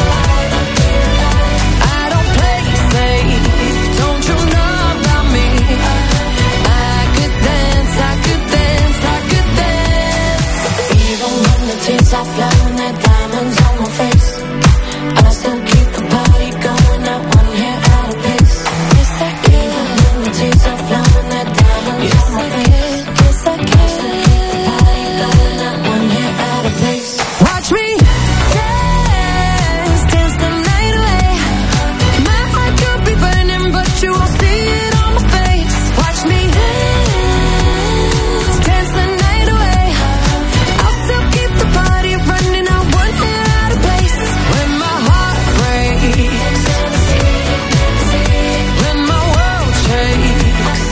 G: I don't play safe, don't you know about me? I could dance, I could dance, I could dance. Even when the tears are flowing, the diamonds on my face, I still keep the party going, I won't get out of pace. Yes, I can. Even when the tears are flowing, the diamonds on my face, yes, I can. Still keep the party going, I won't get out of pace. Watch me dance, dance the night away. My heart could be burning, but you won't see it on my face. Watch me dance, dance the night away. I'll still keep the party running, I won't get out of pace. When my heart breaks, when my world shakes,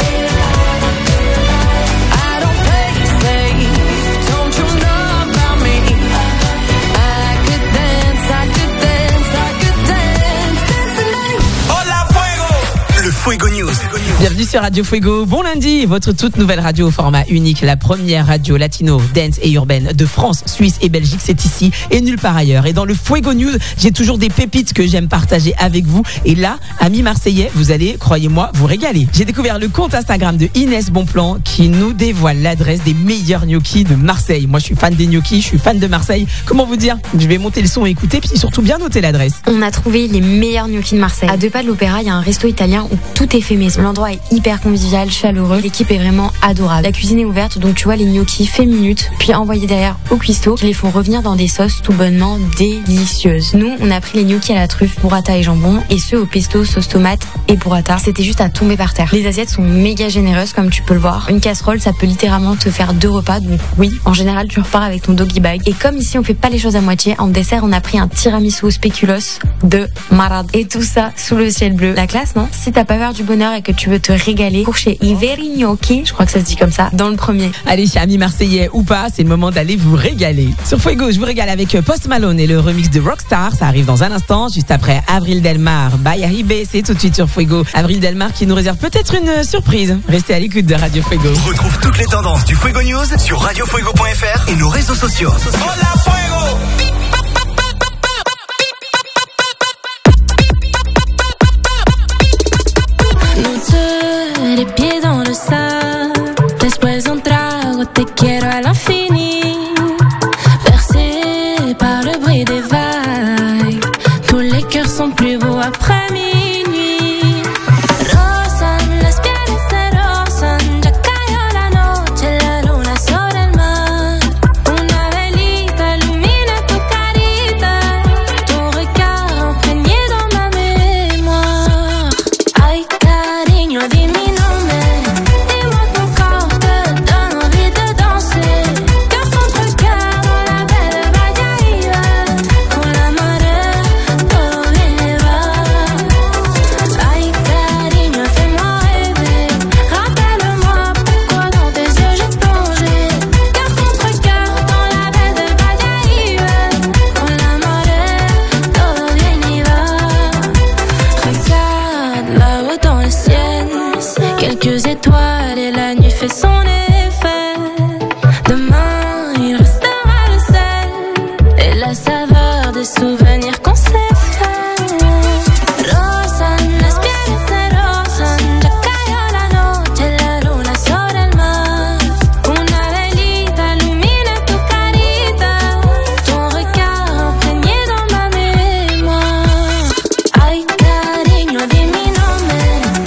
G: I don't play safe, don't you know about me? I could dance, I could dance, I could dance, dance the night.
C: Hola Fuego. Le Fuego News.
A: Bienvenue sur Radio Fuego. Bon lundi, votre toute nouvelle radio au format unique, la première radio latino, dance et urbaine de France, Suisse et Belgique. C'est ici et nulle part ailleurs. Et dans le Fuego News, j'ai toujours des pépites que j'aime partager avec vous. Et là, amis marseillais, vous allez, croyez-moi, vous régaler. J'ai découvert le compte Instagram de Inès Bonplan qui nous dévoile l'adresse des meilleurs gnocchis de Marseille. Moi, je suis fan des gnocchis, je suis fan de Marseille. Comment vous dire? Je vais monter le son et écouter, puis surtout bien noter l'adresse.
J: On a trouvé les meilleurs gnocchis de Marseille. À 2 pas de l'Opéra, il y a un resto italien où tout est fait maison. L'endroit est hyper convivial, chaleureux. L'équipe est vraiment adorable. La cuisine est ouverte, donc tu vois les gnocchis fait minutes, puis envoyés derrière au cuistot, qui les font revenir dans des sauces tout bonnement délicieuses. Nous, on a pris les gnocchis à la truffe, burrata et jambon, et ceux au pesto, sauce tomate et burrata. C'était juste à tomber par terre. Les assiettes sont méga généreuses, comme tu peux le voir. Une casserole, ça peut littéralement te faire 2 repas, donc oui, en général, tu repars avec ton doggy bag. Et comme ici, on fait pas les choses à moitié, en dessert, on a pris un tiramisu au spéculoos de Marad. Et tout ça sous le ciel bleu. La classe, non? Si t'as pas peur du bonheur et que tu veux te régaler. Cours chez Iveri Gnocchi, je crois que ça se dit comme ça, dans le premier.
A: Allez, chez Amis Marseillais ou pas, c'est le moment d'aller vous régaler. Sur Fuego, je vous régale avec Post Malone et le remix de Rockstar. Ça arrive dans un instant, juste après Avril Delmar. By Aribe, c'est tout de suite sur Fuego. Avril Delmar qui nous réserve peut-être une surprise. Restez à l'écoute de Radio Fuego.
C: Retrouve toutes les tendances du Fuego News sur radiofuego.fr et nos réseaux sociaux.
P: Hola, Fuego!
T: Les pieds dans le sable, después un trago, te quiero al infinito. Bercé par le bruit des vagues, tous les cœurs sont plus beaux après minuit. Rosan, las pieles se rozan, ya cayó la noche, la luna sobre el mar. Una velita ilumina tu carita, tu regard imprégné dans ma mémoire. Ay, cariño, dime. Quelques étoiles et la nuit fait son effet. Demain il restera le sel et la saveur des souvenirs qu'on s'est fait. Rosan, las pieles se rozan, ya cayó la noche, la luna sobre el mar. Una velita ilumina tu carita, ton regard imprégné dans ma mémoire. Ay, cariño, di mi nombre.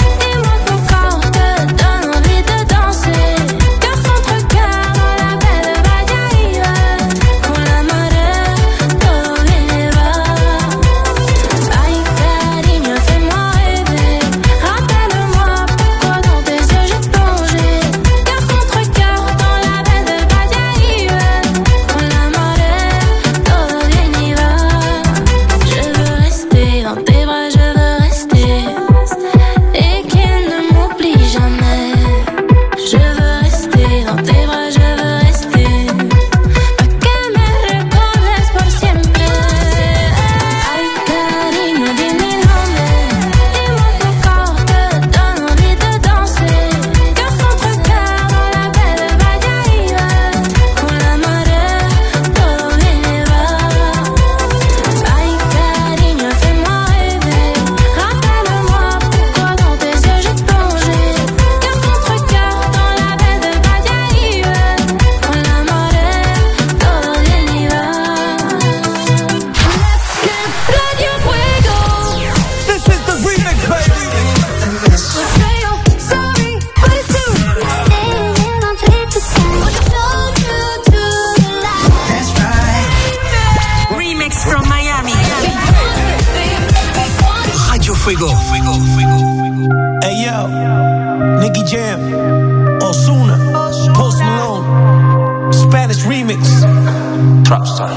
C: Fuego.
F: Hey yo, Nicky Jam, Ozuna, Post Malone, Spanish remix, Trap Style.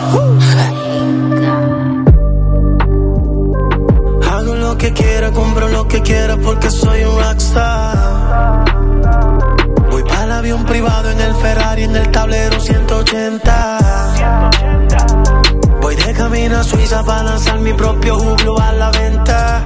E: Hago lo que quiera, compro lo que quiera porque soy un rockstar. Voy para el avión privado en el Ferrari, en el tablero 180. Voy de camino a Suiza para lanzar mi propio juglo a la venta.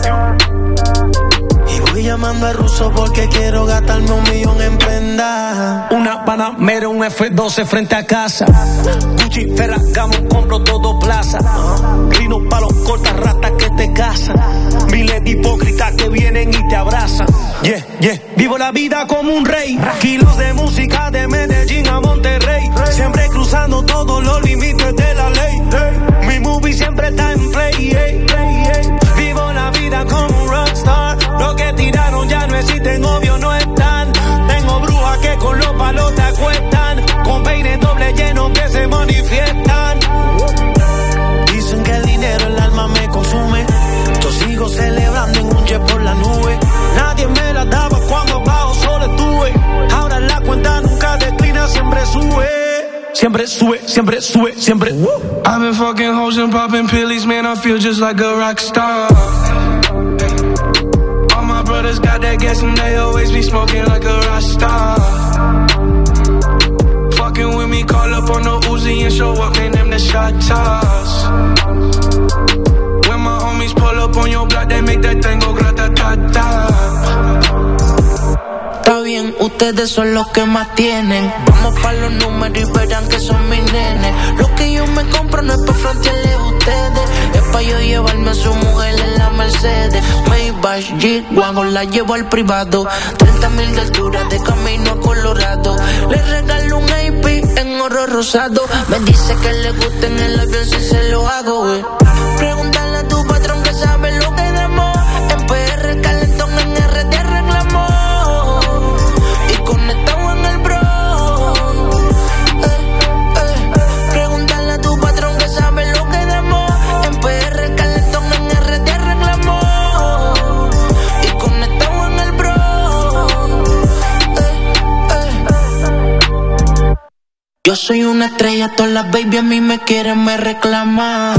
E: Y voy llamando al ruso porque quiero gastarme 1 millón en prenda.
F: Una Panamera, un F12 frente a casa. Gucci, Ferragamo, compro todo plaza. Rino pa' los cortas ratas que te cazan. Miles de hipócritas que vienen y te abrazan. Yeah, yeah, vivo la vida como un rey. Kilos de música de Medellín a Monterrey. Siempre cruzando todos los límites de la ley. Mi movie siempre está en play. Vivo la vida como un rockstar. Lo que tiraron ya no existen, obvio no están. Tengo brujas que con los palos te acuestan. Con peines doble llenos que se manifiestan.
E: Dicen que el dinero el alma me consume. Yo sigo celebrando en un jet por la nube. Nadie me la daba cuando abajo solo estuve. Ahora la cuenta nunca declina, siempre sube.
F: Siempre sube, siempre sube, siempre.
E: I've been fucking hoes and popping pillies, man, I feel just like a rock star. brothers got that gas and they always be smoking like a Rasta. Fucking with me, call up on the Uzi and show up, man, them the shot toss. When my homies pull up on your block, they make that thing go grata-ta-ta.
Q: Está bien, ustedes son los que más tienen. Vamos pa' los números y verán que son mis nenes. Lo que yo me compro no es pa' frontearles a ustedes, es pa' yo llevarme a su mujer en la Mercedes. Maybach, G-Wagon, la llevo al privado. 30,000 de altura de camino a Colorado. Le regalo un AP en oro rosado. Me dice que le gusta en el avión si se lo hago, güey. Pregúntale a tu patrón que sabe lo que damos. En PR el calentón, en RD reclamó. Conectado en el bro. Pregúntale a tu patrón que sabe lo que demos. En PR el calentón, en RD reclamó. Y conectado en el bro. Yo soy una estrella, todas las baby a mí me quieren, me reclaman.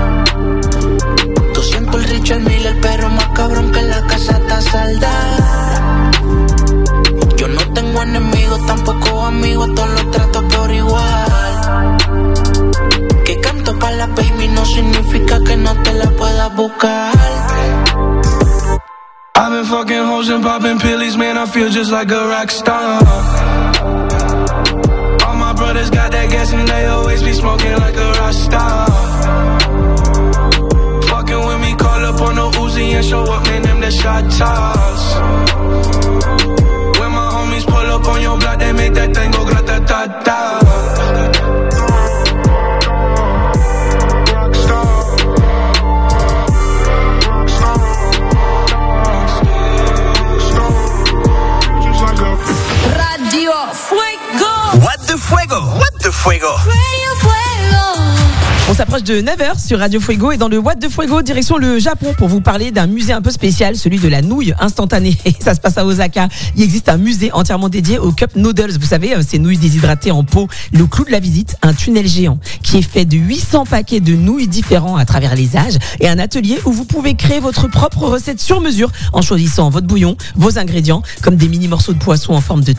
Q: 200 el Richard Miller, pero más cabrón que la casa está saldada. Yo no tengo enemigos, tampoco amigos, todos los trato por igual. Que canto pa' la baby no significa que no te la puedas buscar.
E: I've been fucking hoes and popping pillies, man, I feel just like a rock star. All my brothers got that gas and they always be smoking like a Rasta. Fucking with me, call up on the Uzi and show up, man, them the shot toss. Pull up on your block, they make that thing go grata-ta-ta.
O: Radio Fuego.
C: What the Fuego? What the Fuego?
O: Radio Fuego.
A: On s'approche de 9h sur Radio Fuego et dans le What de Fuego, direction le Japon pour vous parler d'un musée un peu spécial, celui de la nouille instantanée. Et ça se passe à Osaka. Il existe un musée entièrement dédié aux cup noodles. Vous savez, ces nouilles déshydratées en pot. Le clou de la visite, un tunnel géant qui est fait de 800 paquets de nouilles différents à travers les âges et un atelier où vous pouvez créer votre propre recette sur mesure en choisissant votre bouillon, vos ingrédients, comme des mini morceaux de poisson en forme de